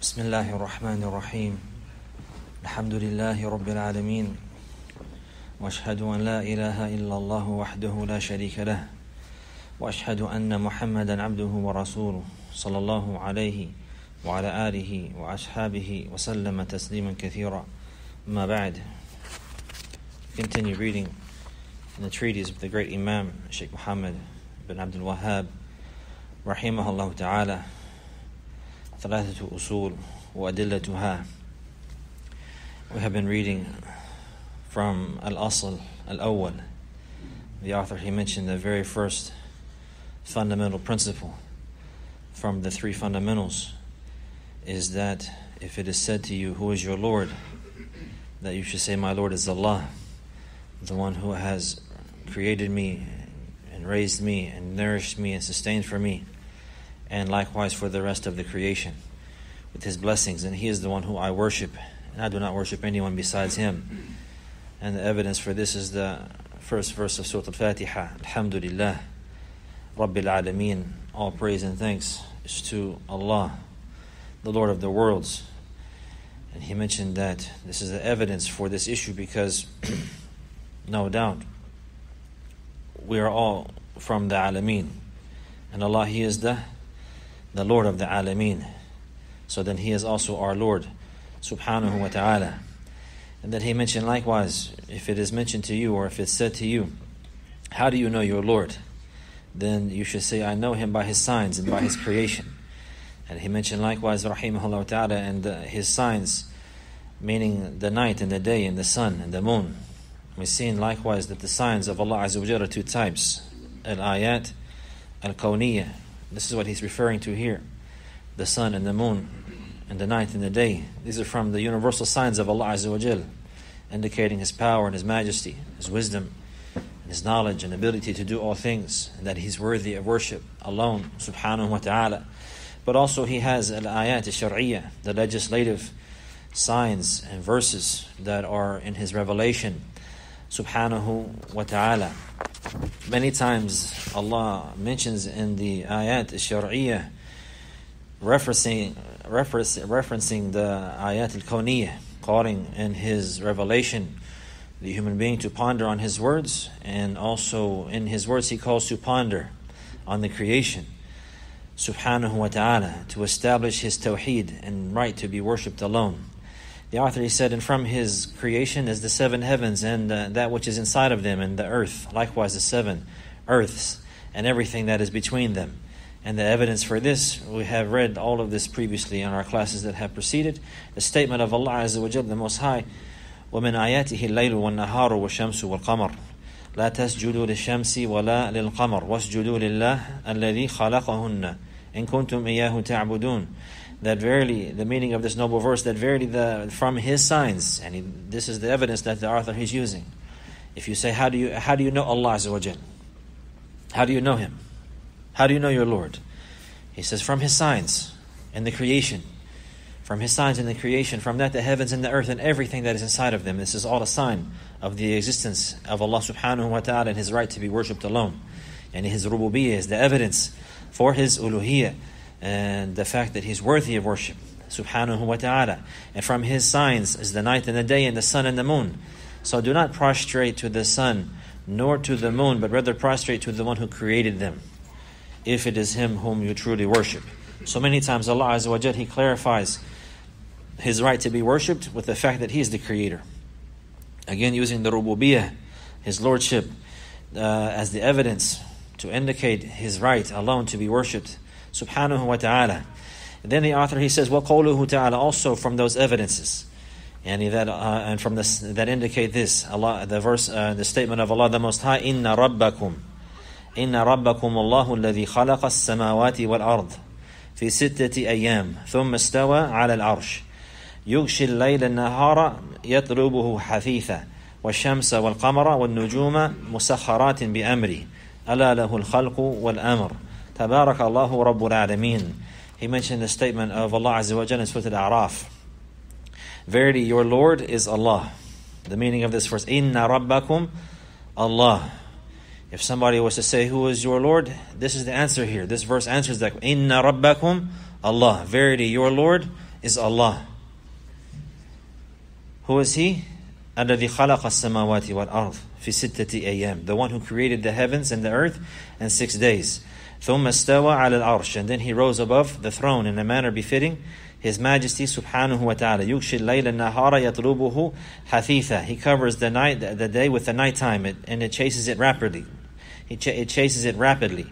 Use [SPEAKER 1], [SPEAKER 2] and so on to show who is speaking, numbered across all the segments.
[SPEAKER 1] بسم الله الرحمن الرحيم الحمد لله رب العالمين وأشهد أن لا إله إلا الله وحده لا شريك له وأشهد أن محمدا عبده ورسوله صلى الله عليه وعلى آله وأصحابه وسلم تسليما كثيرا ما بعد. Continue reading in the treatise of the great Imam Sheikh Muhammad bin Abdul Wahhab rahimahullah ta'ala, ثلاثة أصول وأدلتها. We have been reading from Al-Asl Al-Awwal. The author, he mentioned the very first fundamental principle from the three fundamentals is that if it is said to you, who is your Lord, that you should say, my Lord is Allah, the one who has created me and raised me and nourished me and sustained for me, and likewise for the rest of the creation with His blessings, and He is the one who I worship, and I do not worship anyone besides Him. And the evidence for this is the first verse of Surah Al-Fatiha, Alhamdulillah Rabbil Alameen, all praise and thanks is to Allah, the Lord of the worlds. And he mentioned that this is the evidence for this issue because no doubt we are all from the Alameen, and Allah, He is the Lord of the Alameen. So then He is also our Lord subhanahu wa ta'ala. And then he mentioned likewise, if it is mentioned to you or if it's said to you, how do you know your Lord? Then you should say, I know Him by His signs and by His creation. And he mentioned likewise, rahimahullah ta'ala, and His signs, meaning the night and the day and the sun and the moon. We've seen likewise that the signs of Allah Azza wa Jalla are two types, al-ayat, al-kawniyah. This is what he's referring to here. The sun and the moon and the night and the day. These are from the universal signs of Allah Azza wa Jal, indicating His power and His majesty, His wisdom, and His knowledge and ability to do all things, and that He's worthy of worship alone, subhanahu wa ta'ala. But also He has al-ayat al-shar'iyyah, the legislative signs and verses that are in His revelation, subhanahu wa ta'ala. Many times Allah mentions in the ayat al-shar'iyyah referencing the ayat al-kawniyah, calling in His revelation the human being to ponder on His words, and also in His words He calls to ponder on the creation, subhanahu wa ta'ala, to establish His tawheed and right to be worshipped alone. The author, he said, and from His creation is the seven heavens and that which is inside of them, and the earth, likewise the seven earths and everything that is between them. And the evidence for this, we have read all of this previously in our classes that have preceded. The statement of Allah Azza wa Jalla, the Most High, وَمِنْ آيَاتِهِ اللَّيْلُ وَالنَّهَارُ وَالشَّمْسُ وَالْقَمَرُ لَا تَسْجُدُوا لِلشَّمْسِ وَلَا لِلْقَمَرِ وَاسْجُدُوا لِلَّهِ الَّذِي خَلَقَهُنَّ إِن كُنْتُمْ إِيَّاهُ تَعْبُدُونَ. That verily, the meaning of this noble verse, that verily from His signs, and this is the evidence that the author is using. If you say, how do you know Allah Azza wa Jal? How do you know Him? How do you know your Lord? He says, from His signs and the creation. From His signs in the creation, from that the heavens and the earth and everything that is inside of them. This is all a sign of the existence of Allah subhanahu wa ta'ala and His right to be worshipped alone. And His rububiyyah is the evidence for His uluhiyyah, and the fact that He's worthy of worship, subhanahu wa ta'ala. And from His signs is the night and the day and the sun and the moon. So do not prostrate to the sun nor to the moon, but rather prostrate to the one who created them, if it is Him whom you truly worship. So many times Allah Azza wa Jalla, He clarifies His right to be worshipped with the fact that He is the creator. Again, using the rububiyyah, His lordship, as the evidence to indicate His right alone to be worshipped, subhanahu wa ta'ala. And then the author, he says, وَقَوْلُهُ ta'ala, also from those evidences, and from this that indicate this, Allah, the verse, the statement of Allah the Most High, إِنَّ رَبَّكُمْ اللَّهُ الَّذِي خَلَقَ السَّمَاوَاتِ وَالْأَرْضِ فِي سِتَّةِ أَيَّامٍ ثُمَّ اسْتَوَى عَلَى الْعَرْشِ يُغْشِي اللَّيْلَ النَّهَارَ يَطْلُبُهُ حَثِيثًا وَالشَّمْسَ وَالْقَمَرَ وَالنُّجُومَ مُسَخَّرَاتٍ بِأَمْرِهِ أَلَا لَهُ الْخَلْقُ وَالْأَمْرُ تَبَارَكَ اللَّهُ رَبُّ الْعَالَمِينَ. He mentioned the statement of Allah Azza wa Jalla in Surah Al-A'raf. Verily, your Lord is Allah. The meaning of this verse, إِنَّ رَبَّكُمْ Allah. If somebody was to say, who is your Lord? This is the answer here. This verse answers that. Inna rabbakum Allah. Verily, your Lord is Allah. Who is He? الذي خلق السماوات والأرض في ستة أيام. The one who created the heavens and the earth in 6 days. ثم استوى على العرش. And then He rose above the throne in a manner befitting His Majesty subhanahu wa ta'ala. يغشي الليل النهار يطلبه حثيثا. He covers the day with the nighttime, and it chases it rapidly. It chases it rapidly.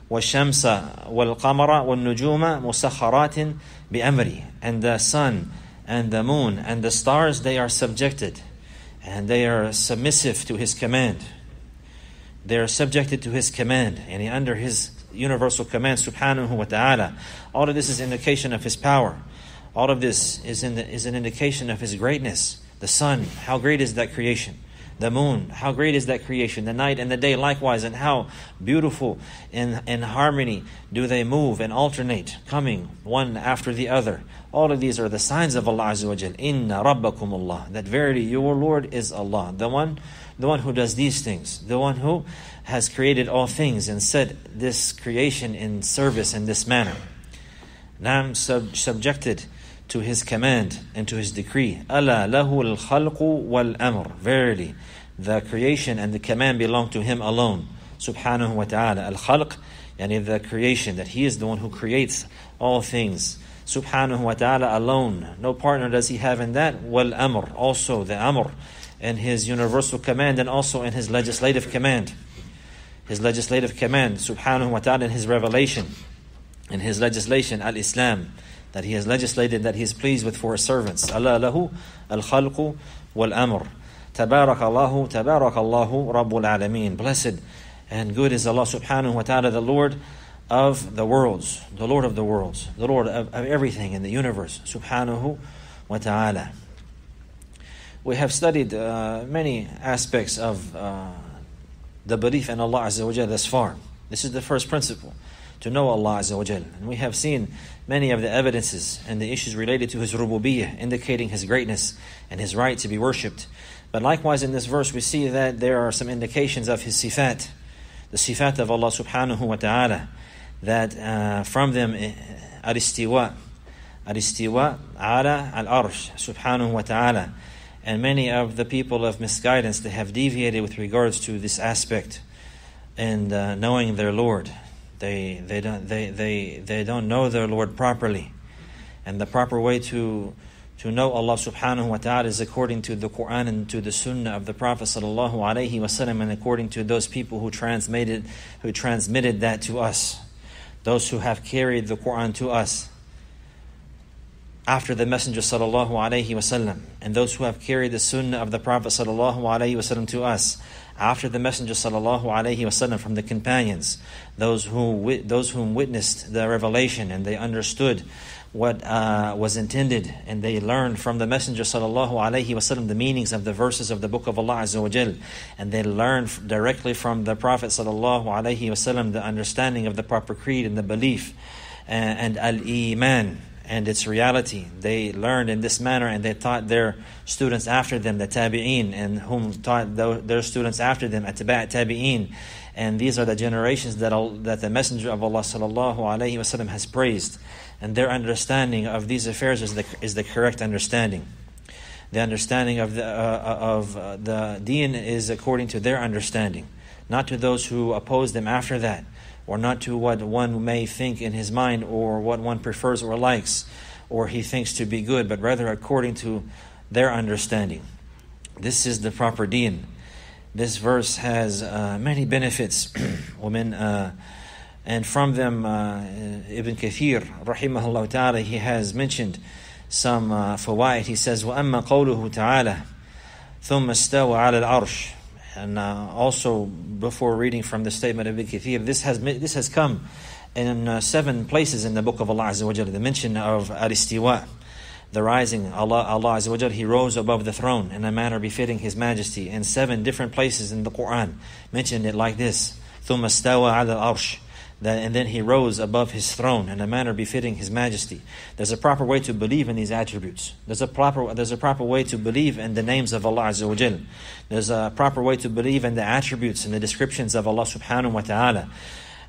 [SPEAKER 1] والشمس والقمر والنجوم مسخرات بأمره. And the sun and the moon and the stars, they are subjected and they are submissive to His command. They are subjected to His command, and under His universal command subhanahu wa ta'ala. All of this is an indication of His power. All of this is an indication of His greatness. The sun, how great is that creation? The moon, how great is that creation? The night and the day likewise, and how beautiful in harmony do they move and alternate, coming one after the other. All of these are the signs of Allah Azza wa Jal. Inna Rabbakum Allah. That verily your Lord is Allah. The one who does these things. The one who has created all things and set this creation in service in this manner. Now subjected to His command and to His decree. Ala lahu al-khalqu wal-amr. Verily, the creation and the command belong to Him alone. Subhanahu wa ta'ala. Al-khalq, yani the creation, that He is the one who creates all things. Subhanahu wa ta'ala alone. No partner does He have in that. Wal-amr, also the amr, and His universal command, and also in His legislative command. His legislative command, subhanahu wa ta'ala, in His revelation, in His legislation, al-Islam, that He has legislated, that He is pleased with for His servants. Allah lahu al-khalqu wal-amr. Tabarakallahu, tabarakallahu rabbul alameen. Blessed and good is Allah subhanahu wa ta'ala, the Lord of the worlds, the Lord of the worlds, the Lord of everything in the universe, subhanahu wa ta'ala. We have studied many aspects of the belief in Allah Azza wa Jal thus far. This is the first principle, to know Allah Azza wa Jal. And we have seen many of the evidences and the issues related to His rububiyyah, indicating His greatness and His right to be worshipped. But likewise in this verse we see that there are some indications of His sifat, the sifat of Allah subhanahu wa ta'ala, that from them al-istiwa ala al-arsh subhanahu wa ta'ala. And many of the people of misguidance, they have deviated with regards to this aspect and knowing their Lord. They don't know their Lord properly, and the proper way to know Allah subhanahu wa ta'ala is according to the Quran and to the Sunnah of the Prophet sallallahu alaihi wasallam, and according to those people who transmitted that to us, those who have carried the Quran to us after the Messenger sallallahu alaihi wasallam, and those who have carried the Sunnah of the Prophet sallallahu alaihi wasallam to us after the Messenger sallallahu alaihi wasallam, from the companions, those whom witnessed the revelation and they understood what was intended, and they learned from the Messenger sallallahu alaihi wasallam the meanings of the verses of the Book of Allah Azza wa Jal, and they learned directly from the Prophet sallallahu alaihi wasallam the understanding of the proper creed and the belief and al-iman and its reality. They learned in this manner, and they taught their students after them, the tabi'een, and whom taught their students after them, atba' tabi'een. And these are the generations that the Messenger of Allah sallallahu alaihi wasallam has praised, and their understanding of these affairs is the correct understanding. The understanding of the deen is according to their understanding, not to those who oppose them after that, or not to what one may think in his mind, or what one prefers or likes, or he thinks to be good, but rather according to their understanding. This is the proper deen. This verse has many benefits. And from them, Ibn Kathir, rahimahullah ta'ala, he has mentioned some fawaid. He says, وَأَمَّا قَوْلُهُ تَعَالَى ثُمَّ اسْتَوَى عَلَى الْعَرْشِ. And also, before reading from the statement of Ibn Kathir, this has come in 7 places in the Book of Allah Azza wa Jalla. The mention of al-istiwa, the rising. Allah Azza wa Jalla, He rose above the throne in a manner befitting His Majesty. In 7 different places in the Quran mentioned it like this: ثُمَّ اسْتَوَى عَلَى الْعَرْشِ. And then He rose above His throne in a manner befitting His Majesty. There's a proper way to believe in these attributes. There's a proper way to believe in the names of Allah Azza wa Jal. There's a proper way to believe in the attributes and the descriptions of Allah subhanahu wa ta'ala.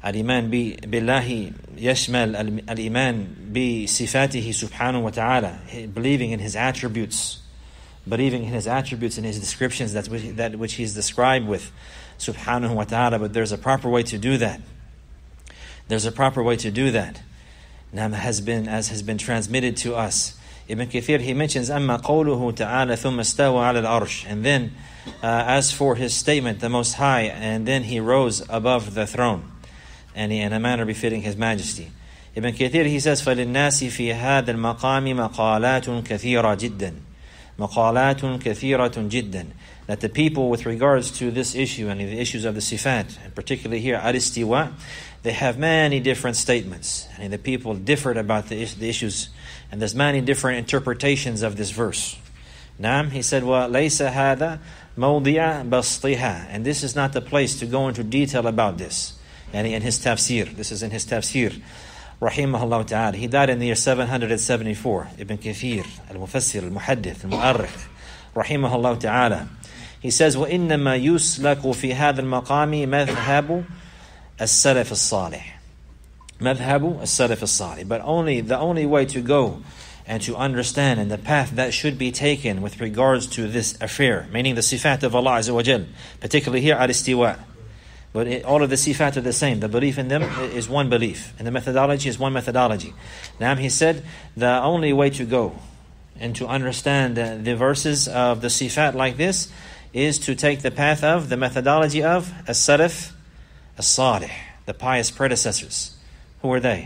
[SPEAKER 1] الإيمان بالله يشمل الإيمان بصفاته سبحانه وتعالى, believing in His attributes, believing in His attributes and His descriptions, that which He's described with subhanahu wa ta'ala. But there's a proper way to do that. There's a proper way to do that. As has been transmitted to us. Ibn Kathir, he mentions أما قوله تعالى ثم استوى على العرش, and then as for His statement, the Most High, and then He rose above the throne, and in a manner befitting His Majesty. Ibn Kathir, he says فَلِلنَّاسِ فِي هَذَا الْمَقَامِ مَقَالَاتٌ كَثِيرَةٌ جِدًّا مَقَالَاتٌ كَثِيرَةٌ جِدًّا, that the people, with regards to this issue and the issues of the sifat, and particularly here al-istiwa, they have many different statements, and the people differed about the issues, and there's many different interpretations of this verse. Naam, he said, وَلَيْسَ هَذَا مَوْضِعَ بَسْطِهَا, and this is not the place to go into detail about this. And in his tafsir, this is in his tafsir, rahimahullah ta'ala. He died in the year 774. Ibn Kathir, al-Mufassir, al-Muhaddith, al-Mu'arrikh, rahimahullah ta'ala. He says, وَإِنَّمَا يُسْلَكُ فِي هَذَا الْمَقَامِ مَذْهَبُ السَّلَفِ الصَّالِحِ مَذْهَبُ السَّلَفِ الصَّالِحِ. But the only way to go and to understand, and the path that should be taken with regards to this affair, meaning the sifat of Allah Azza wa Jal, particularly here al-istiwa. But all of the sifat are the same. The belief in them is one belief, and the methodology is one methodology. Now he said, the only way to go and to understand the verses of the sifat like this is to take the path of the methodology of as-salaf as-salih, the pious predecessors. Who are they?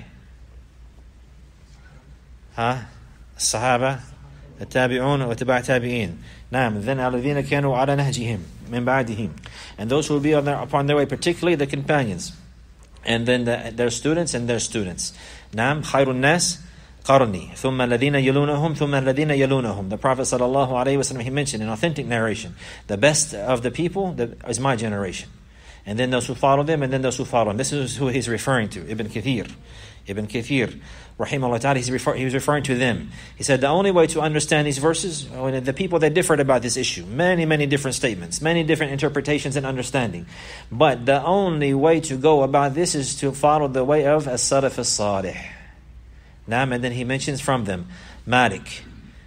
[SPEAKER 1] الصحابة التابعون وتبع تابعين. نعم. Then الذين كانوا على نهجهم من بعدهم, and those who will be upon their way, particularly the companions, and then their students and their students. نعم. خير الناس قرني ثم الذين يلونهم ثم الذين يلونهم. The Prophet sallallahu alaihi wasallam, he mentioned in authentic narration, the best of the people is my generation, and then those who follow them, and then those who follow them. This is who he's referring to. Ibn Kathir, rahimahullah ta'ala, he was referring to them. He said the only way to understand these verses, the people that differed about this issue, many different statements, many different interpretations and understanding, but the only way to go about this is to follow the way of as-salaf as-salih. Naam, and then he mentions from them Malik,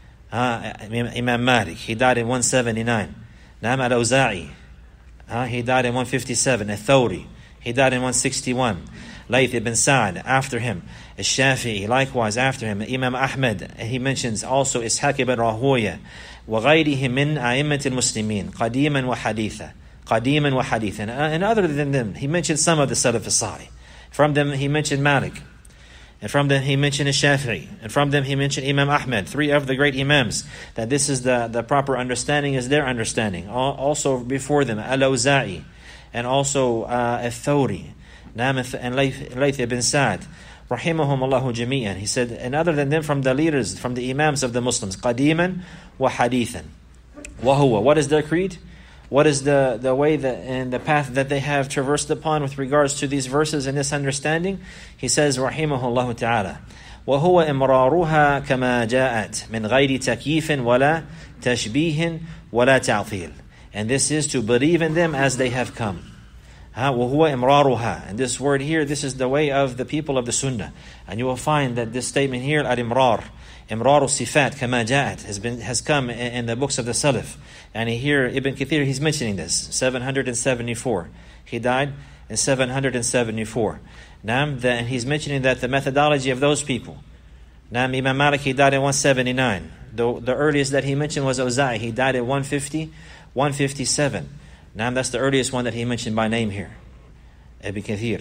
[SPEAKER 1] Imam Malik, he died in 179. Naam, al-Awza'i, he died in 157. Al-Thawri, he died in 161. Layth ibn Sa'd after him. Al-Shafi'i likewise after him. Imam Ahmad, he mentions also Ishaq ibn Rahuya. وَغَيْرِهِ مِنْ أَئِمَّةِ الْمُسْلِمِينَ قَدِيمًا وَحَدِيثًا. And other than them, he mentioned some of the Salaf al-Salih. From them he mentioned Malik, and from them he mentioned Al-Shafi'i, and from them he mentioned Imam Ahmad, three of the great Imams, that this is the proper understanding is their understanding. Also before them Al-Awza'i, and also Al-Thawri, and Layth ibn Sa'd, rahimahum Allahu jami'an. He said, and other than them, from the leaders, from the Imams of the Muslims, qadiman wa hadithan. Wahuwa, what is their creed? What is the way and the path that they have traversed upon with regards to these verses and this understanding? He says, rahimahullah ta'ala, وهو إمرارها كما جاءت من غير تكييف ولا تشبيه ولا تعطيل. And this is to believe in them as they have come. وَهُوَ إِمْرَارُهَا. And this word here, this is the way of the people of the Sunnah. And you will find that this statement here, al-imrar, imrar al-sifat kama ja'at, has come in the books of the Salaf. And here, Ibn Kathir, he's mentioning this, 774. He died in 774. And he's mentioning that the methodology of those people. Imam Malik, he died in 179. The earliest that he mentioned was Awza'i. He died at 150, 157. That's the earliest one that he mentioned by name here, Ibn Kathir.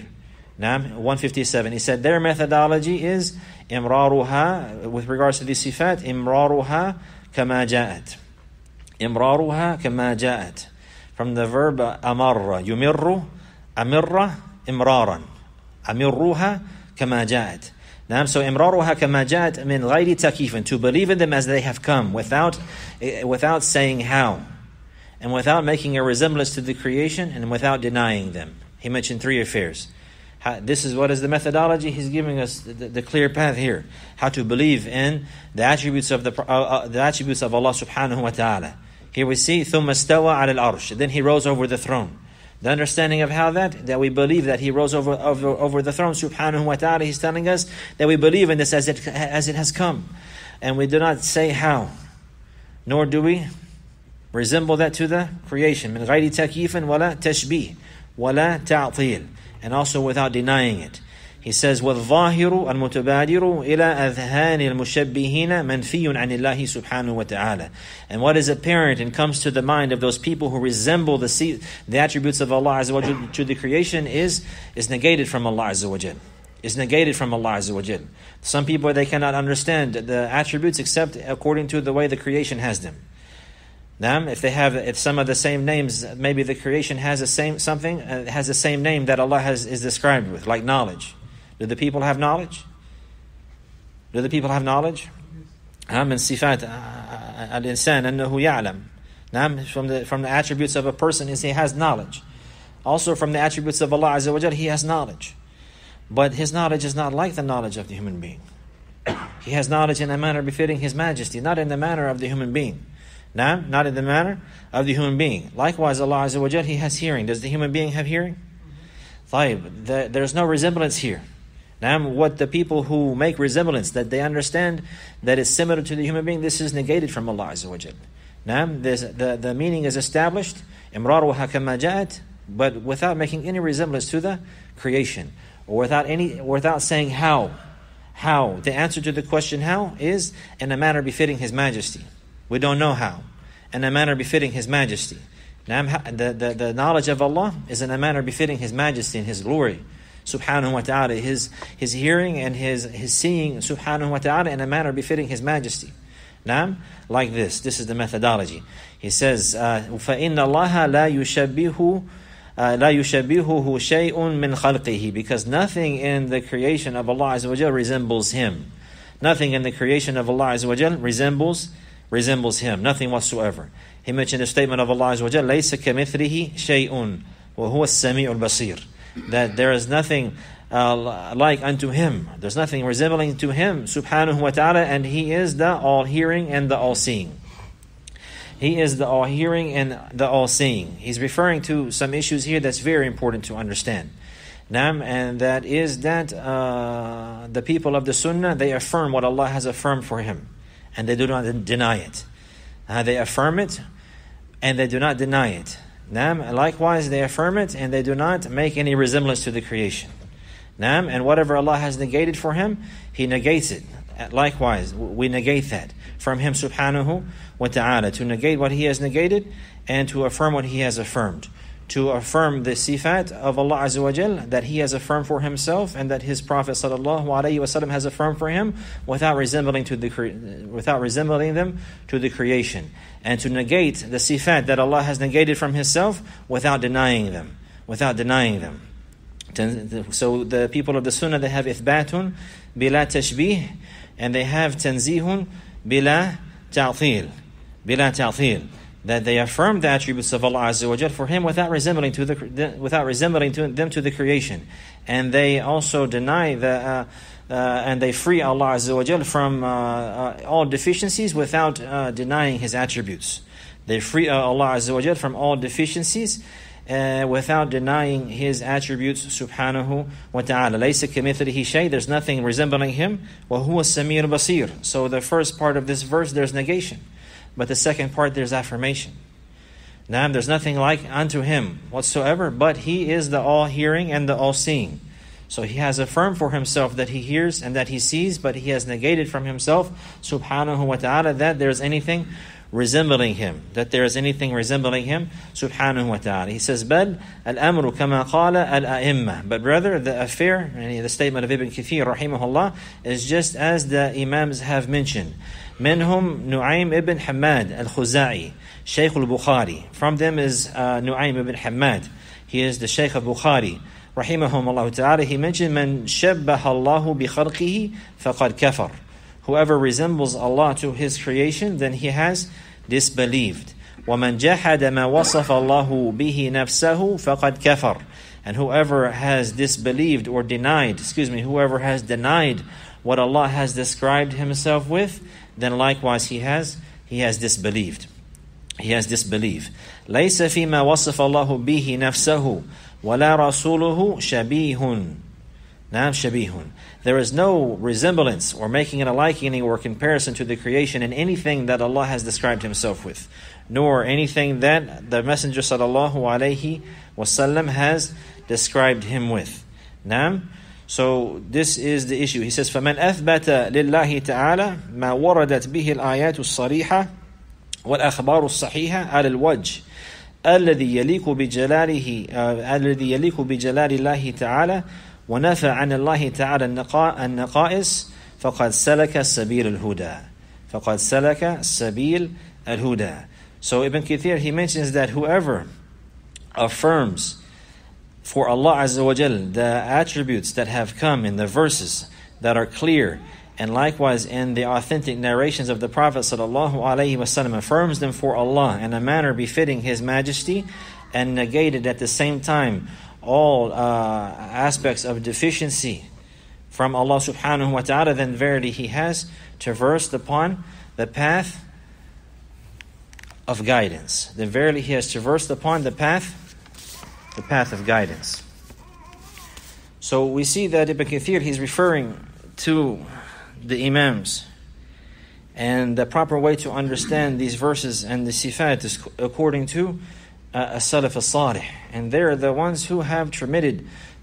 [SPEAKER 1] 157. He said their methodology is imraruha, with regards to the sifat, imraruha kama ja'at. Imraruha kama ja'at. From the verb amarra, yumirru, amirra, imraran. Amirruha kama ja'at. So imraruha kama ja'at min ghayri takifin, to believe in them as they have come, without saying how, and without making a resemblance to the creation, and without denying them. He mentioned three affairs. This is what is the methodology. He's giving us the clear path here. How to believe in the attributes of Allah subhanahu wa ta'ala. Here we see ثُمَّ اسْتَوَى عَلَى الْعَرْشِ. Then he rose over the throne. The understanding of how that we believe that He rose over the throne, subhanahu wa ta'ala. He's telling us that we believe in this as it has come. And we do not say how, nor do we resemble that to the creation. مِنْ غَيْرِ تَكْيِيفٍ وَلَا تَشْبِيهٍ وَلَا تَعْطِيلٍ. And also without denying it. He says, وَالظَّاهِرُ الْمُتَبَادِرُ إِلَىٰ أَذْهَانِ الْمُشَبِّهِينَ مَنْفِيٌّ عَنِ اللَّهِ سُبْحَانَهُ وَتَعَالَى. And what is apparent and comes to the mind of those people who resemble the attributes of Allah Azza wa Jal to the creation is negated from Allah Azza wa Jal. Is negated from Allah Azza wa Jal. Some people, they cannot understand the attributes except according to the way the creation has them. Now, if some of the same names, maybe the creation has the same name that Allah is described with, like knowledge. Do the people have knowledge? Do the people have knowledge? من صفات الإنسان أنه يعلم. From the attributes of a person is he has knowledge. Also from the attributes of Allah Azza wa Jal, he has knowledge. But his knowledge is not like the knowledge of the human being. He has knowledge in a manner befitting His majesty, not in the manner of the human being. Not in the manner of the human being. Likewise, Allah Azza wa Jal, He has hearing. Does the human being have hearing? There's no resemblance here. Now, what the people who make resemblance, that they understand that is similar to the human being, this is negated from Allah Azza wa Jal. Now, the meaning is established, إِمْرَارُهَا كَمَّا جَاءَتْ, but without making any resemblance to the creation, or without saying how. How? The answer to the question how is in a manner befitting His majesty. We don't know how. In a manner befitting His majesty. Now, the knowledge of Allah is in a manner befitting His majesty and His glory. Subhanahu wa ta'ala, his hearing and his seeing, subhanahu wa ta'ala, in a manner befitting His majesty. Now, like this is the methodology. He says, فَإِنَّ اللَّهَ لَا يُشَبِّهُهُ شَيْءٌ مِّنْ خَلْقِهِ. Because nothing in the creation of Allah Azza wa Jal resembles Him. Nothing in the creation of Allah Azza wa Jal resembles Him. Nothing whatsoever. He mentioned the statement of Allah Azza wa Jal, لَيْسَ كَمِثْلِهِ شَيْءٌ وَهُوَ السَّمِيعُ الْبَصِيرُ. That there is nothing like unto Him. There's nothing resembling to Him, subhanahu wa ta'ala, and He is the all-hearing and the all-seeing. He is the all-hearing and the all-seeing. He's referring to some issues here that's very important to understand. And that is that the people of the Sunnah, they affirm what Allah has affirmed for Him, and they do not deny it. They affirm it, and they do not deny it. Likewise, they affirm it and they do not make any resemblance to the creation. And whatever Allah has negated for Him, He negates it. Likewise, we negate that from Him subhanahu wa ta'ala. To negate what He has negated and to affirm what He has affirmed. To affirm the sifat of Allah Azza wa Jal that He has affirmed for Himself and that His Prophet sallallahu alaihi wasallam has affirmed for Him without resembling them to the creation. And to negate the sifat that Allah has negated from Himself without denying them. So the people of the Sunnah, they have ithbatun bila tashbih, and they have tanzihun bila ta'til. That they affirm the attributes of Allah Azza wa Jal for Him without resembling them to the creation, and they also deny and they free Allah Azza wa Jal from all deficiencies without denying His attributes. They free Allah Azza wa Jal from all deficiencies without denying His attributes, subhanahu wa ta'ala. لَيْسَ كَمِثْلِهِ شَيْءٌ. There's nothing resembling Him. وَهُوَ السَّمِيعُ الْبَصِيرُ. So the first part of this verse, there's negation. But the second part, there's affirmation. There's nothing like unto Him whatsoever, but He is the all-hearing and the all-seeing. So He has affirmed for Himself that He hears and that He sees, but He has negated from Himself, subhanahu wa ta'ala, that there's anything resembling Him. Subhanahu wa ta'ala. He says, بَلْ الْأَمْرُ كَمَا قَالَ الْأَئِمَّةِ. But rather, the affair, and the statement of Ibn Kathir, rahimahullah, is just as the Imams have mentioned. منهم نعيم ibn Hamad al-Khuza'i, Shaykh al-Bukhari. From them is Nu'aym ibn Hamad. He is the Shaykh of Bukhari, rahimahumullah ta'ala. He mentioned, من شبه الله بخلقه فقد كفر. Whoever resembles Allah to His creation, then he has disbelieved. وَمَنْ جَحَدَ مَا وَصَفَ اللَّهُ بِهِ نَفْسَهُ فَقَدْ كَفَرَ. And whoever has disbelieved or denied, whoever has denied what Allah has described Himself with, then likewise he has disbelieved. he has disbelieved. لَيْسَ فِي مَا وَصَفَ اللَّهُ بِهِ نَفْسَهُ وَلَا رَسُولُهُ شَبِيهٌ. نعم شبيه. There is no resemblance or making it a likening or comparison to the creation in anything that Allah has described Himself with, nor anything that the Messenger sallallahu alaihi wasallam has described Him with. نعم. So this is the issue. He says, فَمَنْ أَثْبَتَ لِلَّهِ تَعَالَى مَا وَرَدَتْ بِهِ الْآيَاتُ الصَّرِيحَةُ وَالْأَخْبَارُ الصَّحِيحَةُ عَلَى الْوَجْهِ الذي يليق بجلال الله تعالى ونفى عن الله تعالى النقائص فقد سلك سبيل الهدى. So Ibn Kathir, he mentions that whoever affirms for Allah Azza wa Jal the attributes that have come in the verses that are clear, and likewise in the authentic narrations of the Prophet sallallahu alaihi wasallam, affirms them for Allah in a manner befitting His Majesty, and negated at the same time all aspects of deficiency from Allah subhanahu wa ta'ala, then verily he has traversed upon the path of guidance. Then verily he has traversed upon the path of guidance. So we see that Ibn Kathir, he's referring to the Imams, and the proper way to understand these verses and the sifat is according to as-Salaf as-Salih, and they are the ones who have transmitted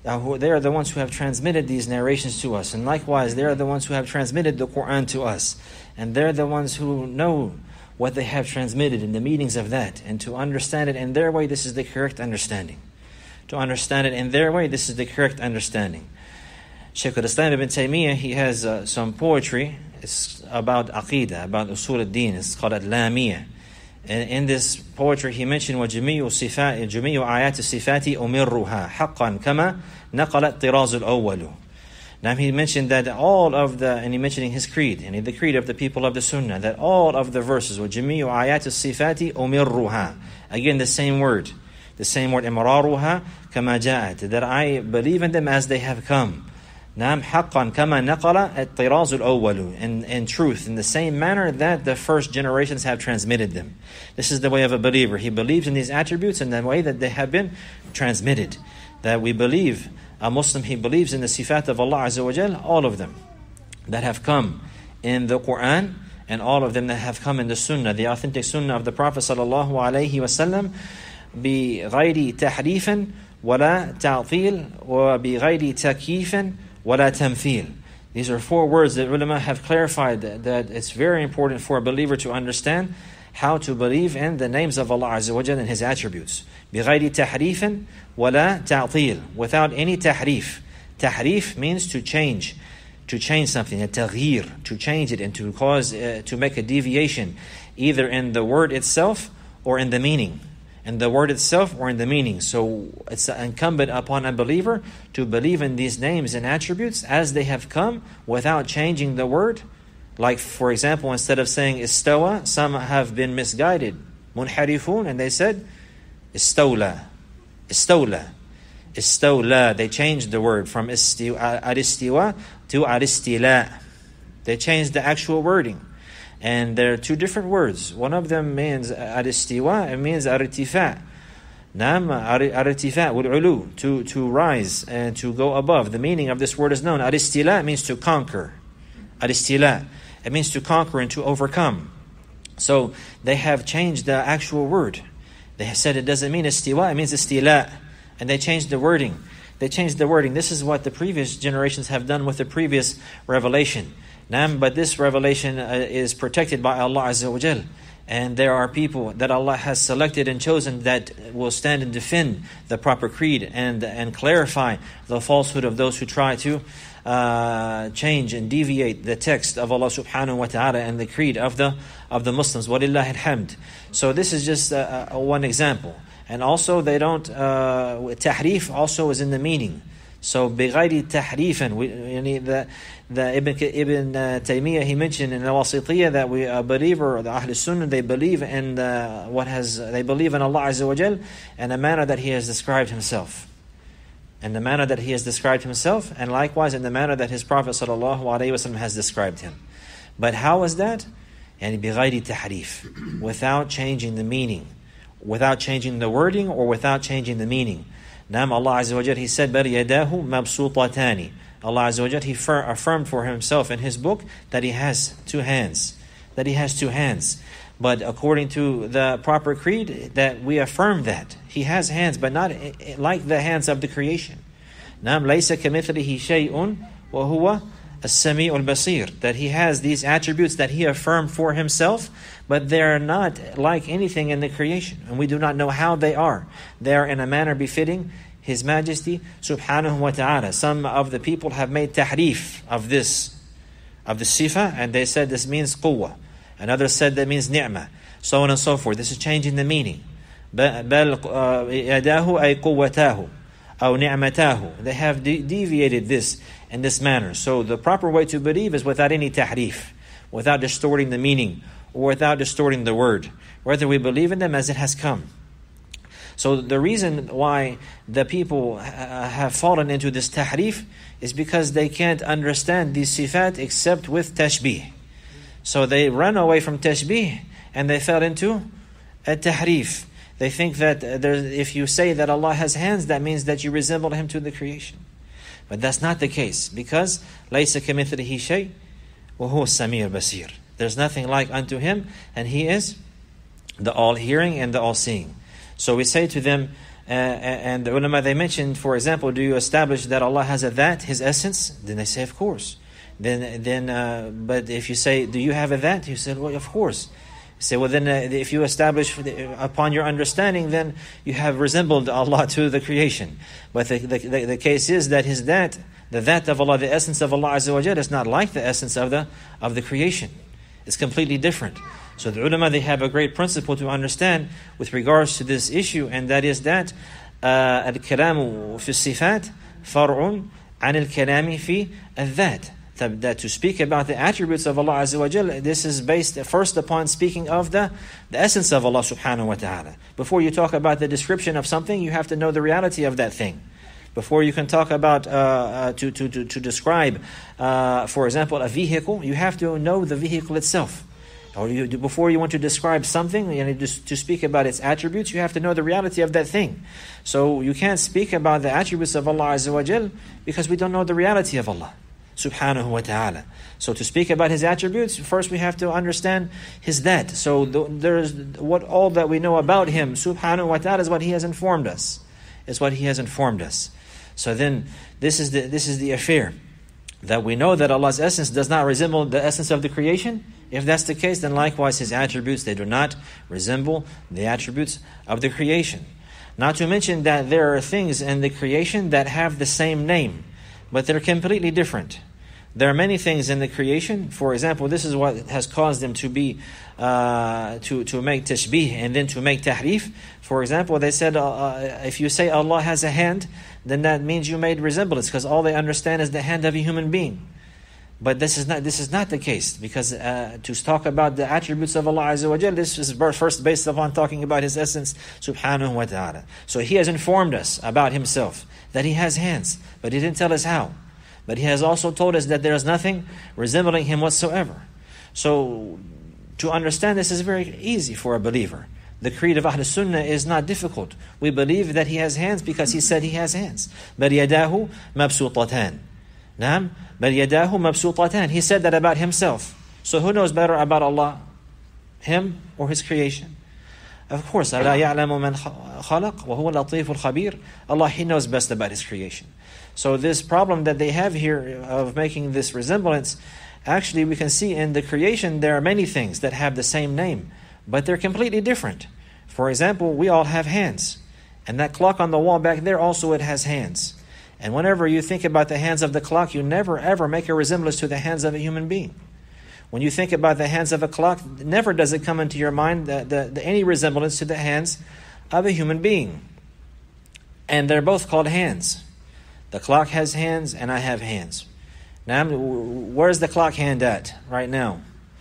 [SPEAKER 1] these narrations to us, and likewise they are the ones who have transmitted the Quran to us, and they're the ones who know what they have transmitted in the meanings of that, and to understand it in their way, this is the correct understanding. To understand it in their way, this is the correct understanding. Shaykh al-Islam ibn Taymiyyah, he has some poetry. It's about Aqidah, about Usul al-Din. It's called Al-Lamiyah. And in this poetry, he mentioned وَجَمِيعُ آيَاتِ الصِّفَاتِ أُمِرُّهَا حَقًّا كَمَا نَقَلَ الطِّرَازُ الْأَوَّلُ. Now he mentioned that all of and he mentioning his creed, and the creed of the people of the Sunnah, that all of the verses, وَجَمِيعُ آيَاتِ الصِّفَاتِ أُمِرُّهَا. Again, the same word, إِمْرَارُهَا كَمَا جَاءَتْ, that I believe in them as they have come. نعم حقا كما نقل الطراز الأول, in truth, in the same manner that the first generations have transmitted them. This is the way of a believer. He believes in these attributes in the way that they have been transmitted. That we believe, a Muslim, he believes in the sifat of Allah Azza wa Jal, all of them that have come in the Quran, and all of them that have come in the Sunnah, the authentic Sunnah of the Prophet sallallahu alaihi wasallam, بغير تحريف ولا تعطيل وبغير تكييف وَلَا تَمْثِيل. These are four words that ulama have clarified that it's very important for a believer to understand how to believe in the names of Allah Azza wa Jalla and His attributes. بِغَيْرِ تَحْرِيفٍ وَلَا تَعْطِيل. Without any tahrif. Tahrif means to change something, a taghir, to change it and to make a deviation, either in the word itself or in the meaning. In the word itself or in the meaning. So it's incumbent upon a believer to believe in these names and attributes as they have come without changing the word. Like, for example, instead of saying istawa, some have been misguided, munharifun, and they said istawla. They changed the word from aristiwa to aristila. They changed the actual wording. And there are two different words. One of them means aristiwa, it means artifa. Nam artifa wal ulu, to rise and to go above. The meaning of this word is known. Aristila means to conquer. Aristila, it means to conquer and to overcome. So they have changed the actual word. They have said it doesn't mean istiwa, it means istila. And they changed the wording. This is what the previous generations have done with the previous revelation. But this revelation is protected by Allah Azza wa Jal. And there are people that Allah has selected and chosen that will stand and defend the proper creed and clarify the falsehood of those who try to change and deviate the text of Allah subhanahu wa ta'ala and the creed of the Muslims. Walillahi alhamd. So this is just one example. And also they don't, tahrif also is in the meaning. So بغير تحريفا, the Ibn Taymiyyah, he mentioned in Al-Wasitiyah that a believer, the Ahl Sunnah, they believe in they believe in Allah Azza wa Jal in a manner that He has described Himself. In the manner that He has described Himself, and likewise in the manner that His Prophet sallallahu alaihi wasallam has described Him. But how is that? يعني بغير تحريف, without changing the meaning, without changing the wording or without changing the meaning. Nam Allah Azza wa Jal, He said, بَلْ يَدَاهُ مَبْسُوطَتَانِ. Allah Azza wa Jal, He affirmed for Himself in His book that He has two hands. That He has two hands. But according to the proper creed, that we affirm that He has hands, but not like the hands of the creation. Nam لَيْسَ كَمِثْلِهِ شَيْءٌ وَهُوَ السَّمِيعُ الْبَصِيرُ. That He has these attributes that He affirmed for Himself, but they are not like anything in the creation. And we do not know how they are. They are in a manner befitting His Majesty subhanahu wa ta'ala. Some of the people have made tahrif of this, of the sifa, and they said this means quwwah. And others said that means ni'mah. So on and so forth. This is changing the meaning. بَلْ يَدَاهُ أَيْ قُوَّتَاهُ أَوْ نِعْمَتَاهُ. They have deviated this in this manner. So the proper way to believe is without any tahrif, without distorting the meaning, or without distorting the word. Whether we believe in them as it has come. So the reason why the people have fallen into this tahrif is because they can't understand these sifat except with tashbih. So they run away from tashbih and they fell into a tahrif. They think that if you say that Allah has hands, that means that you resemble Him to the creation. But that's not the case, because لَيْسَ كَمِثْلِهِ شَيْءٌ وَهُوَ السَّمِيعُ الْبَصِيرُ. There's nothing like unto Him, and He is the all-hearing and the all-seeing. So we say to them, and the ulama, they mentioned, for example, do you establish that Allah has a that, His essence? Then they say, of course. But if you say, do you have a that? You said, well, of course. You say, well, then if you establish upon your understanding, then you have resembled Allah to the creation. But the case is that His that, the that of Allah, the essence of Allah Azza wa Jalla, is not like the essence of the creation. It's completely different. So the ulama, they have a great principle to understand with regards to this issue, and that is that al-kalamu fi sifat far'un an al-kalami fi al-that. That to speak about the attributes of Allah Azza wa Jalla, this is based first upon speaking of the essence of Allah subhanahu wa ta'ala. Before you talk about the description of something, you have to know the reality of that thing. Before you can talk about, to describe, for example, a vehicle, you have to know the vehicle itself. Or before you want to describe something, to speak about its attributes, you have to know the reality of that thing. So you can't speak about the attributes of Allah Azza wa Jal because we don't know the reality of Allah subhanahu wa ta'ala. So to speak about His attributes, first we have to understand His that. So there's all that we know about Him subhanahu wa ta'ala is what He has informed us. Is what He has informed us. So then this is the affair. That we know that Allah's essence does not resemble the essence of the creation. If that's the case, then likewise His attributes, they do not resemble the attributes of the creation. Not to mention that there are things in the creation that have the same name, but they're completely different. There are many things in the creation. For example, this is what has caused them to be to make tashbih and then to make tahrif. For example, they said if you say Allah has a hand, then that means you made resemblance, because all they understand is the hand of a human being. But this is not the case, because to talk about the attributes of Allah Azza wa Jalla, this is first based upon talking about His essence subhanahu wa ta'ala. So He has informed us about Himself that He has hands, but He didn't tell us how. But He has also told us that there is nothing resembling Him whatsoever. So to understand this is very easy for a believer. The creed of Ahl Sunnah is not difficult. We believe that He has hands because He said He has hands. بَلْ يَدَاهُ مَبْسُوطَتَانِ. Naam, بَلْ يَدَاهُ مَبْسُوطَتَانِ. He said that about Himself. So who knows better about Allah? Him or His creation? Of course, أَلَا يَعْلَمُ مَنْ خَلَقَ وَهُوَ اللَّطِيفُ الْخَبِيرُ. Allah, He knows best about His creation. So this problem that they have here of making this resemblance, actually we can see in the creation there are many things that have the same name, but they're completely different. For example, we all have hands. And that clock on the wall back there also, it has hands. And whenever you think about the hands of the clock, you never ever make a resemblance to the hands of a human being. When you think about the hands of a clock, never does it come into your mind any resemblance to the hands of a human being. And they're both called hands. The clock has hands and I have hands. Now, where's the clock hand at right now?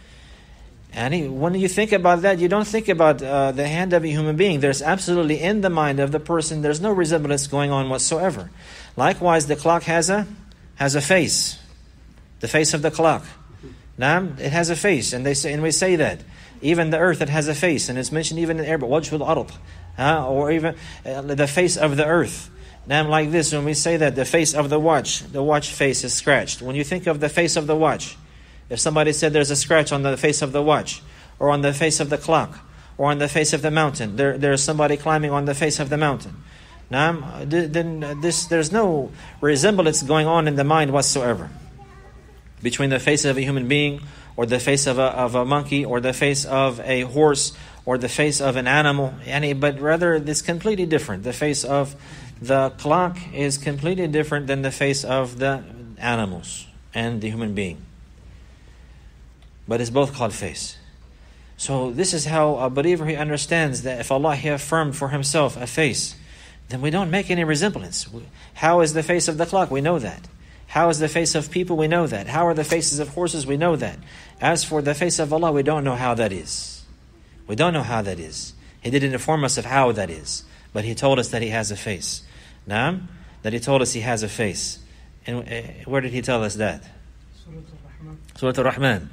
[SPEAKER 1] And when you think about that, you don't think about the hand of a human being. There's absolutely in the mind of the person, there's no resemblance going on whatsoever. Likewise, the clock has a face. The face of the clock. Naam, it has a face, and we say that. Even the earth, it has a face, and it's mentioned even in Arabic, wajhul ard, or even the face of the earth. Naam, like this, when we say that the face of the watch face is scratched. When you think of the face of the watch, if somebody said there's a scratch on the face of the watch, or on the face of the clock, or on the face of the mountain, there's somebody climbing on the face of the mountain. Naam, then there's no resemblance going on in the mind whatsoever between the face of a human being, or the face of a monkey, or the face of a horse, or the face of an animal. But rather, it's completely different. The face of the clock is completely different than the face of the animals and the human being. But it's both called face. So this is how a believer, he understands that if Allah, He affirmed for Himself a face, then we don't make any resemblance. How is the face of the clock? We know that. How is the face of people? We know that. How are the faces of horses? We know that. As for the face of Allah, we don't know how that is. We don't know how that is. He didn't inform us of how that is. But He told us that He has a face. Naam? That He told us He has a face. And where did He tell us that? Surah Al-Rahman.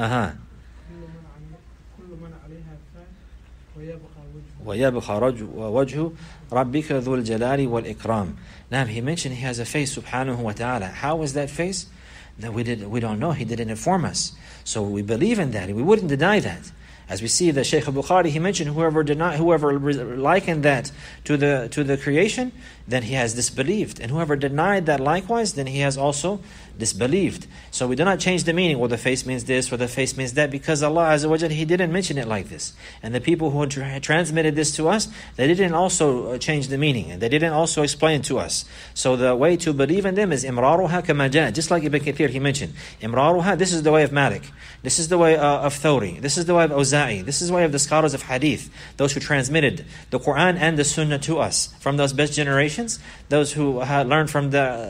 [SPEAKER 1] وَيَبْقَى وَجْهُ رَبِّكَ ذُو الْجَلَالِ وَالْإِكْرَامِ. Now, He mentioned He has a face, subhanahu wa ta'ala. How is that face? That we don't know. He didn't inform us. So we believe in that. We wouldn't deny that. As we see the Shaykh al-Bukhari, he mentioned whoever likened that to the creation, then he has disbelieved. And whoever denied that likewise, then he has also disbelieved. So we do not change the meaning. Well, the face means this, or the face means that, because Allah Azza wa Jalla, He didn't mention it like this. And the people who transmitted this to us, they didn't also change the meaning, and they didn't also explain to us. So the way to believe in them is imraruha kama jaa. Just like Ibn Kathir, he mentioned, imraruha, this is the way of Malik. This is the way of Thawri. This is the way of Awza'i. This is the way of the scholars of Hadith, those who transmitted the Quran and the Sunnah to us from those best generations, those who learned from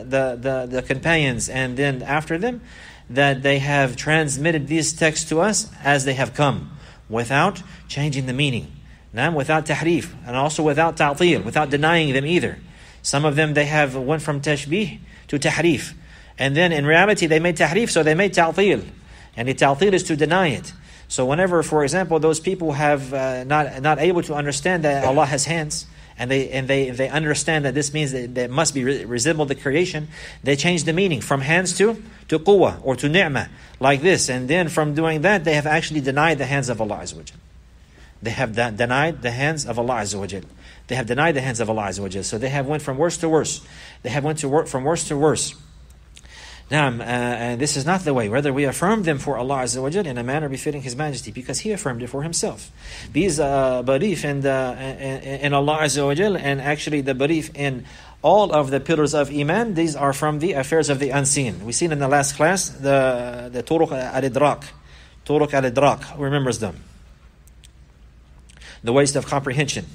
[SPEAKER 1] the companions and then after them, that they have transmitted these texts to us as they have come, without changing the meaning, without tahrif, and also without ta'til, without denying them either. Some of them, they have went from tashbih to tahrif, and then in reality they made tahrif, so they made ta'til, and the ta'til is to deny it. So whenever, for example, those people have not able to understand that Allah has hands, and they understand that this means that it must be resemble the creation, they change the meaning from hands to quwwah, or to ni'mah, like this. And then from doing that, they have actually denied the hands of Allah Azza wa Jal. They have denied the hands of Allah Azza wa Jal. They have denied the hands of Allah Azza wa Jal. So they have went from worse to worse. They have went from worse to worse. Now, and this is not the way. Rather, we affirm them for Allah Azza wa Jal in a manner befitting His Majesty, because He affirmed it for Himself. These belief in Allah Azza wa Jal, and actually the belief in all of the pillars of Iman, these are from the affairs of the unseen. We've seen in the last class the Turuq al-Idrak. Turuq al-Idrak, who remembers them? The ways of comprehension.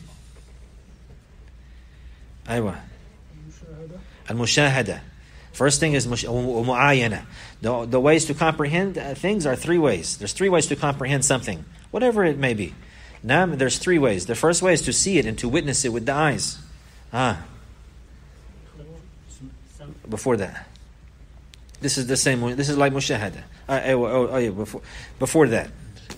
[SPEAKER 1] Aywa. Al-Mushahada. First thing is mu'ayana. The ways to comprehend things are three ways. There's three ways to comprehend something, whatever it may be. Now, there's three ways. The first way is to see it and to witness it with the eyes. Before that. This is the same one. This is like mushahada. Before that.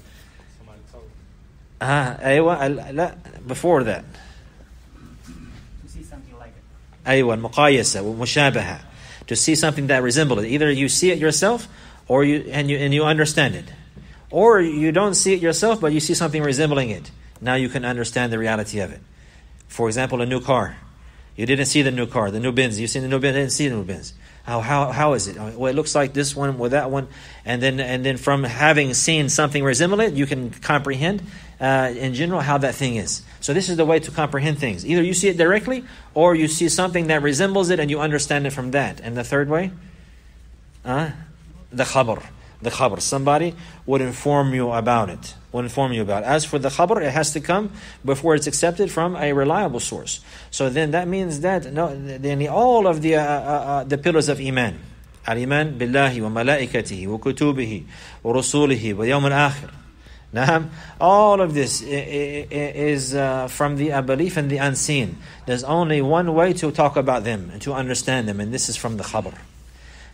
[SPEAKER 1] Before that.
[SPEAKER 2] To see something like it.
[SPEAKER 1] المقايسة والمشابهة. To see something that resembles it. Either you see it yourself, or you understand it, or you don't see it yourself, but you see something resembling it. Now you can understand the reality of it. For example, a new car. You didn't see the new car, the new Benz. You seen the new Benz, didn't see the new Benz. How is it? Well, it looks like this one with that one, and then from having seen something resembling it, you can comprehend in general how that thing is. So this is the way to comprehend things. Either you see it directly, or you see something that resembles it and you understand it from that. And the third way? The khabar. The khabar. Somebody would inform you about it. As for the khabar, it has to come before it's accepted from a reliable source. So then that means that all of the pillars of Iman, al-Iman billahi wa malaikatihi wa kutubihi wa rasulihi wa yawm al-akhir. All of this is from the belief in the unseen. There's only one way to talk about them and to understand them, and this is from the khabar.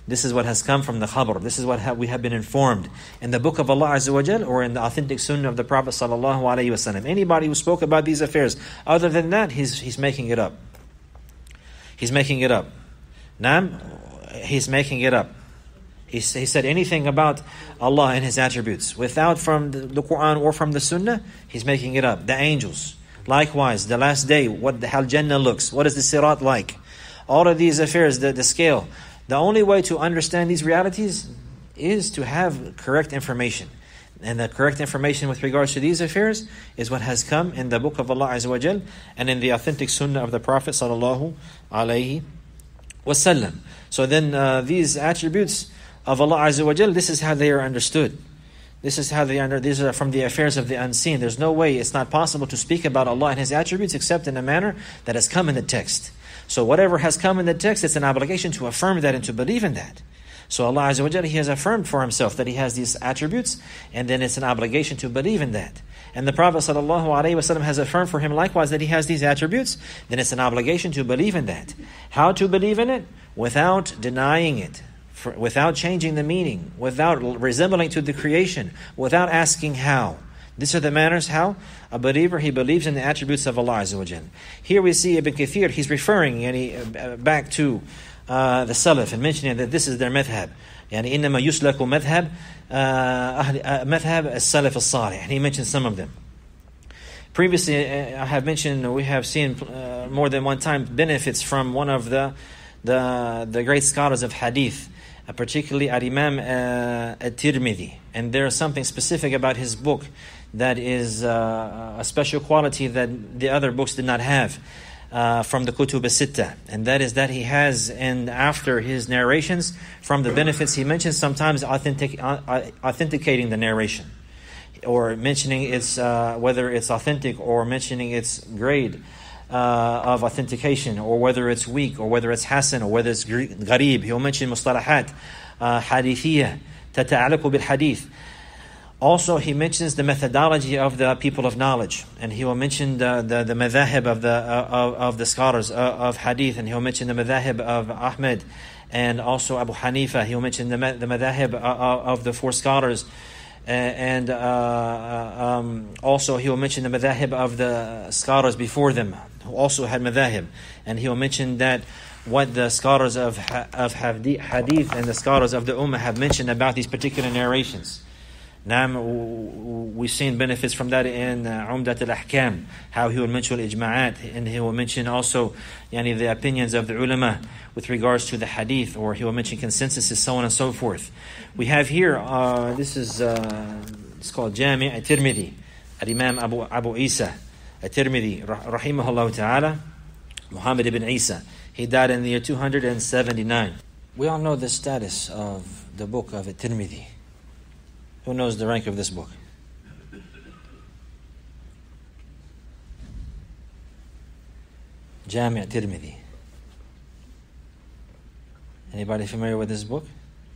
[SPEAKER 1] This is what has come from the khabar. This is what we have been informed in the book of Allah Azza wa Jal or in the authentic sunnah of the Prophet sallallahu alaihi wasallam. Anybody who spoke about these affairs other than that, he's making it up. He's making it up. Naam, he's making it up. He said anything about Allah and His attributes without from the Quran or from the Sunnah, he's making it up. The angels, likewise, the last day, how Jannah looks, what is the Sirat like? All of these affairs, the scale. The only way to understand these realities is to have correct information. And the correct information with regards to these affairs is what has come in the book of Allah Azza wa Jal and in the authentic Sunnah of the Prophet sallallahu alaihi wasallam. So then these attributes of Allah Azza wa Jal, this is how they are understood. This is how these are from the affairs of the unseen. There's no way, it's not possible to speak about Allah and His attributes except in a manner that has come in the text. So whatever has come in the text, it's an obligation to affirm that and to believe in that. So Allah Azza wa Jal, He has affirmed for Himself that He has these attributes, and then it's an obligation to believe in that. And the Prophet sallallahu alaihi wasallam has affirmed for him likewise that he has these attributes, then it's an obligation to believe in that. How to believe in it? Without denying it. Without changing the meaning, without resembling to the creation, without asking how. These are the manners how a believer, he believes in the attributes of Allah Azza wa Jal. Here we see Ibn Kathir, he's referring back to the Salaf and mentioning that this is their madhab. يعني إنما يسلك مذهب مذهب السلف الصالح. And he mentioned some of them. Previously, I have mentioned, we have seen more than one time benefits from one of the great scholars of hadith, particularly Imam At-Tirmidhi. And there is something specific about his book that is a special quality that the other books did not have from the Kutub As-Sittah. And that is that he has, and after his narrations, from the benefits he mentions, sometimes authenticating the narration, or mentioning its whether it's authentic, or mentioning its grade of authentication, or whether it's weak, or whether it's hasan, or whether it's gharib. He'll mention mustalahat, hadithiyah, tata'alaku bil hadith. Also, he mentions the methodology of the people of knowledge, and he will mention the madhahib of the scholars of hadith, and he'll mention the madhahib of Ahmed and also Abu Hanifa. He'll mention the madhahib of the four scholars. And also he will mention the madhahib of the scholars before them, who also had madhahib. And he will mention that what the scholars of hadith and the scholars of the ummah have mentioned about these particular narrations. Now, we've seen benefits from that in Umdat al-Ahkam, how he will mention ijma'at, and he will mention also the opinions of the ulama with regards to the hadith, or he will mention consensuses, so on and so forth. We have here, this is it's called Jami' At-Tirmidhi, Imam Abu Isa At-Tirmidhi, rahimahullah ta'ala, Muhammad ibn Isa. He died in the year 279. We all know the status of the book of At-Tirmidhi. Who knows the rank of this book? Jami' Tirmidhi. Anybody familiar with this book?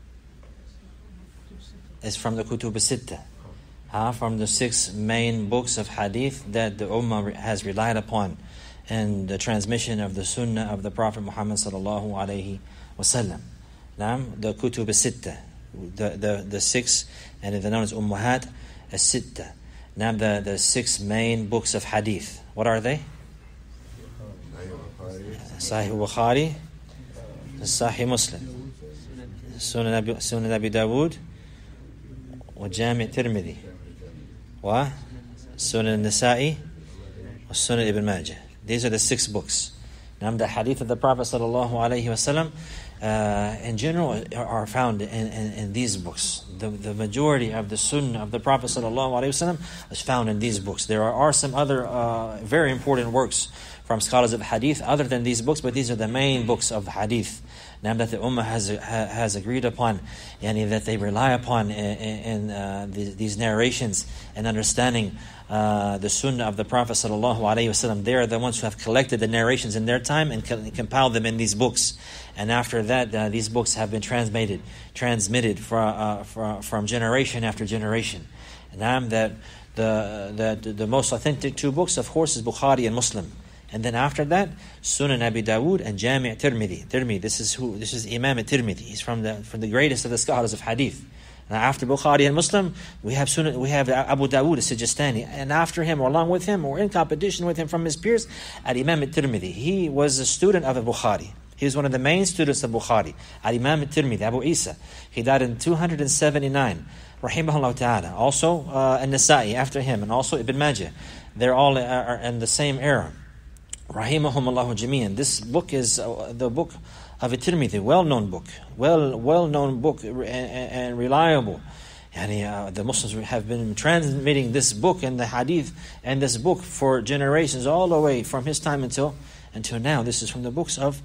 [SPEAKER 1] It's from the Kutub As-Sittah, from the 6 main books of hadith that the Ummah has relied upon in the transmission of the Sunnah of the Prophet Muhammad sallallahu alaihi wasallam. The Kutub As-Sittah, the 6, and they're known as Ummahat As-Sittah. Now the 6 main books of hadith. What are they? Sahih Bukhari, Sahih Muslim, Sunan Abi Dawud, wa Jami' Tirmidhi, wa Sunan Nasa'i, wa Sunan Ibn Majah. These are the 6 books. Now the hadith of the Prophet sallallahu alaihi wasallam in general are found in these books. The majority of the Sunnah of the Prophet sallallahu alaihi wasallam is found in these books. There are some other very important works from scholars of hadith other than these books, but these are the main books of hadith. Now that the Ummah has agreed upon, that they rely upon in these narrations and understanding the Sunnah of the Prophet sallallahu alaihi wasallam. They are the ones who have collected the narrations in their time and compiled them in these books. And after that, these books have been transmitted from generation after generation. And that the most authentic 2 books, of course, is Bukhari and Muslim. And then after that, Sunan Abi Dawood and Jami' Tirmidhi. This is Imam Tirmidhi. He's from the greatest of the scholars of hadith. Now after Bukhari and Muslim, we have Abu Dawood as-Sijistani, and after him, or along with him, or in competition with him from his peers, Imam Tirmidhi. He was a student of Bukhari. He was one of the main students of Bukhari. Imam Tirmidhi, Abu Isa. He died in 279. Rahimahullah ta'ala. Also An-Nasa'i after him, and also Ibn Majah. They're all are in the same era. Rahimahumullahu jami'an. This book is the book of Tirmidhi, well-known book, well-known book and reliable. And the Muslims have been transmitting this book and the hadith and this book for generations, all the way from his time until now. This is from the books of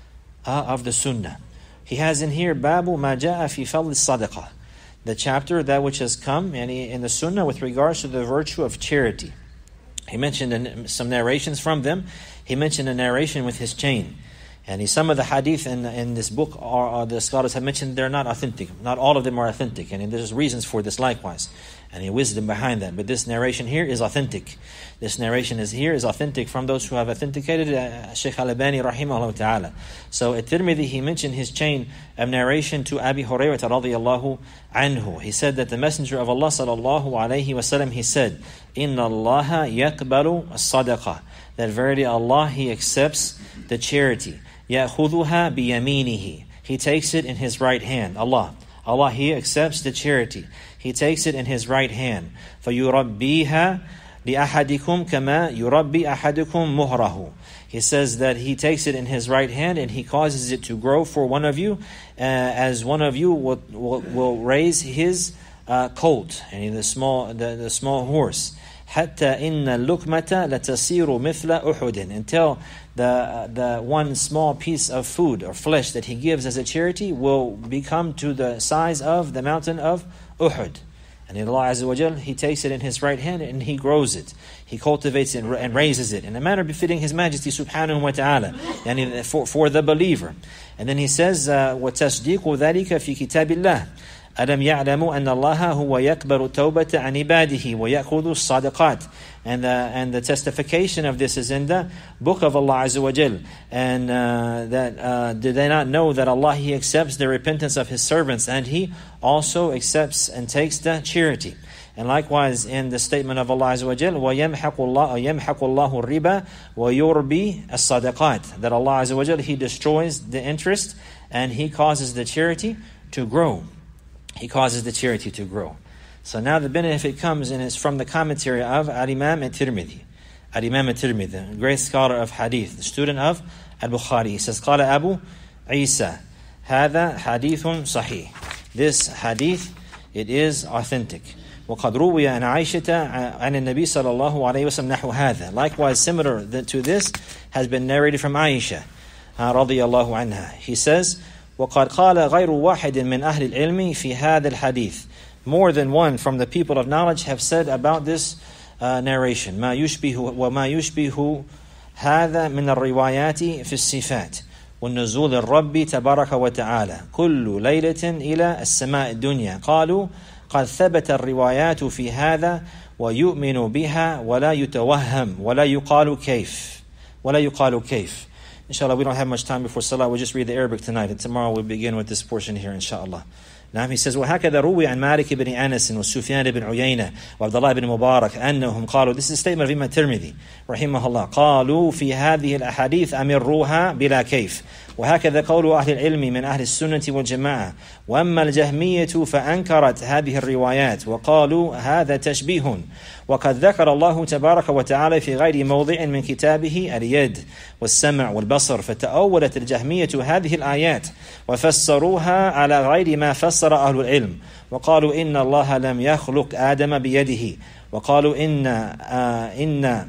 [SPEAKER 1] the Sunnah. He has in here Babu ma ja'a fi fadl as-sadaqah, the chapter that which has come in the Sunnah with regards to the virtue of charity. He mentioned some narrations from them. He mentioned a narration with his chain. And some of the hadith in this book are the scholars have mentioned they're not authentic. Not all of them are authentic, and there's reasons for this likewise. And wisdom behind that. But this narration here is authentic. This narration is authentic from those who have authenticated Shaykh Al-Albani rahimahullah ta'ala. So at Tirmidhi, he mentioned his chain of narration to Abi Hurairah radiyallahu anhu. He said that the Messenger of Allah sallallahu alayhi wasallam, he said, Inna Allaha yaqbalu as-sadaqah. That verily Allah, He accepts the charity. يَأْخُذُهَا بِيَمِينِهِ. He takes it in His right hand. Allah, He accepts the charity. He takes it in His right hand. فَيُرَبِّيهَا لِأَحَدِكُمْ كَمَا يُرَبِّي أَحَدُكُمْ مُهْرَهُ. He says that He takes it in His right hand and He causes it to grow for one of you, as one of you will raise his colt, and the small horse. حتى إن اللقمة لتصير مثل أحد. Until the one small piece of food or flesh that he gives as a charity will become to the size of the mountain of Uhud. And Allah Azza wa Jal, He takes it in His right hand and He grows it. He cultivates it and raises it in a manner befitting His Majesty Subhanahu wa Ta'ala, and for the believer. And then He says, وَتَصْدِيقُ ذَلِكَ فِي كِتَابِ اللَّهِ أَلَمْ يَعْلَمُوا أَنَّ اللَّهَ هُوَ يَقْبَلُ التَّوْبَةَ عَنْ عِبَادِهِ وَيَأْخُذُ الصَّدَقَاتِ. And the testification of this is in the book of Allah Azza wa Jal. And did they not know that Allah, He accepts the repentance of His servants, and He also accepts and takes the charity. And likewise in the statement of Allah Azza wa Jal, وَيَمْحَقُ اللَّهُ الرِّبَى وَيُرْبِي الصَّدَقَاتِ. That Allah Azza wa Jal, He destroys the interest and He causes the charity to grow. He causes the charity to grow. So now the benefit comes, and it's from the commentary of Al-Imam Tirmidhi. Al-Imam Tirmidhi, a great scholar of hadith, the student of Al-Bukhari. He says, قال Abu Isa, هذا حديث صحيح. This hadith, it is authentic. وقد روي عن عائشة عن النبي صلى الله عليه وسلم نحو هذا. Likewise, similar to this, has been narrated from Aisha رضي الله عنها. He says, وقد قال غير واحد من أهل العلم في هذا الحديث. More than one from the people of knowledge have said about this narration. ما يشبه وما يشبه هذا من الروايات في الصفات والنزول الرب تبارك وتعالى كل ليلة إلى السماء الدنيا. قالوا قد ثبت الروايات في هذا ويؤمن بها ولا يتوهم ولا يقال كيف. Inshallah, we don't have much time before Salah. We'll just read the Arabic tonight, and tomorrow we'll begin with this portion here, inshallah. Now he says, وهكذا روي عن مالك بن أنس وسفيان بن عيينة وعبد الله بن مبارك أنهم قالوا. This is a statement of Imam Tirmidhi رحمه الله. قالوا في هذه الأحاديث أمروها بلا كيف. وهكذا قول أهل العلم من أهل السنة والجماعة. وأما الجهمية فأنكرت هذه الروايات وقالوا هذا تشبيه. وقد ذكر الله تبارك وتعالى في غير موضع من كتابه اليد والسمع والبصر. فتأولت الجهمية هذه الآيات وفسروها على غير ما فسر أهل العلم. وقالوا إن الله لم يخلق آدم بيده. وقالوا إن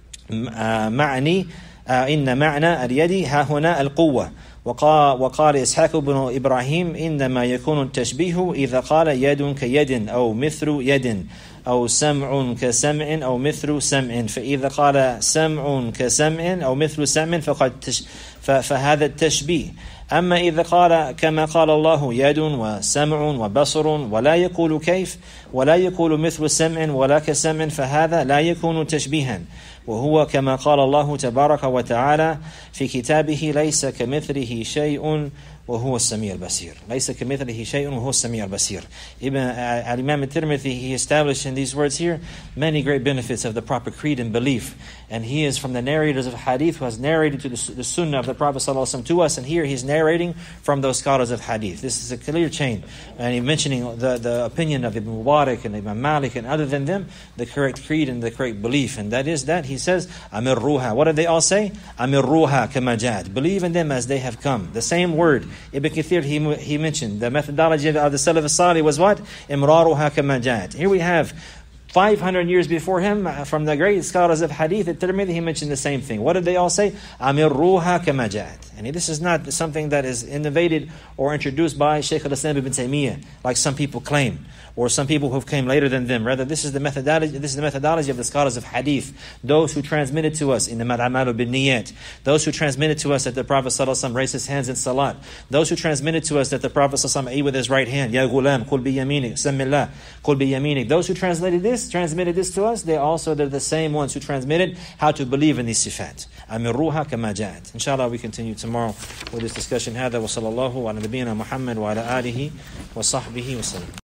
[SPEAKER 1] معنى اليد ها هنا القوة. وقال إسحاق بن إبراهيم إنما يكون التشبيه إذا قال يد كيد أو مثل يد أو سمع كسمع أو مثل سمع. فإذا قال سمع كسمع أو مثل سمع فهذا التشبيه. أما إذا قال كما قال الله يد وسمع وبصر ولا يقول كيف ولا يقول مثل سمع ولا كسمع فهذا لا يكون تشبيها، وهو كما قال الله تبارك وتعالى في كتابه ليس كمثله شيء وهو السميع البصير. ليس كمثله شيء وهو السميع البصير. Imam al-Tirmidhi, he established in these words here many great benefits of the proper creed and belief. And he is from the narrators of hadith who has narrated to the sunnah of the Prophet ﷺ to us. And here he's narrating from those scholars of hadith. This is a clear chain. And he's mentioning the opinion of Ibn Mubarak and Imam Malik and other than them, the correct creed and the correct belief. And that is that he says, Amirruha. What did they all say? Amirruha kama ja'at. Believe in them as they have come. The same word. Ibn Kathir, he mentioned the methodology of the Salaf as-Salih was what? Imraruha kama ja'at. Here we have 500 years before him, from the great scholars of hadith, at Tirmidhi, he mentioned the same thing. What did they all say? Amirruha kama ja'at. And this is not something that is innovated or introduced by Shaykh al-Islam ibn Taymiyyah, like some people claim, or some people who came later than them. Rather, this is the methodology of the scholars of hadith, those who transmitted to us in the A'malu bin Niyat, those who transmitted to us that the Prophet ﷺ raised his hands in salat, those who transmitted to us that the Prophet ﷺ ate with his right hand, Ya ghulam, kul bi yaminik, samillah, kul bi yaminik. Those who transmitted this to us, they're the same ones who transmitted how to believe in these sifat. Amirruha kama ja'at. Inshallah, we continue tomorrow with this discussion. Hada wa sallallahu ala nabiyyina Muhammad wa ala alihi wa sahbihi wa sallam.